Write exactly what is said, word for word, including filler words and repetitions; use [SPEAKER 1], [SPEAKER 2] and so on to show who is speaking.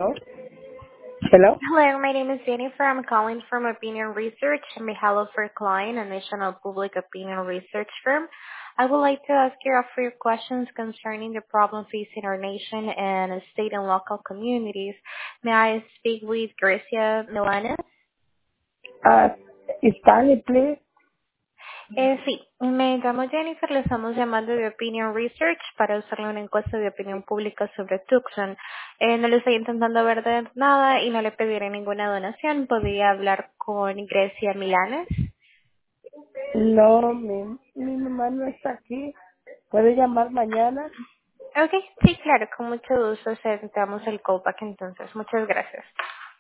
[SPEAKER 1] Hello? Hello?
[SPEAKER 2] Hello, my name is Jennifer. I'm calling from Opinion Research on behalf of our client, a national public opinion research firm. I would like to ask you a few questions concerning the problem facing our nation and state and local communities. May I speak with Gracia Milanes?
[SPEAKER 1] Uh, Spanish, please.
[SPEAKER 2] Eh, sí, me llamo Jennifer, le estamos llamando de Opinion Research para hacerle una encuesta de opinión pública sobre Tucson. Eh, no le estoy intentando vender nada y no le pediré ninguna donación. ¿Podría hablar con Grecia Milanes?
[SPEAKER 1] No, mi, mi mamá no está aquí. ¿Puede llamar mañana?
[SPEAKER 2] Ok, sí, claro, con mucho gusto sentamos el callback entonces. Muchas gracias.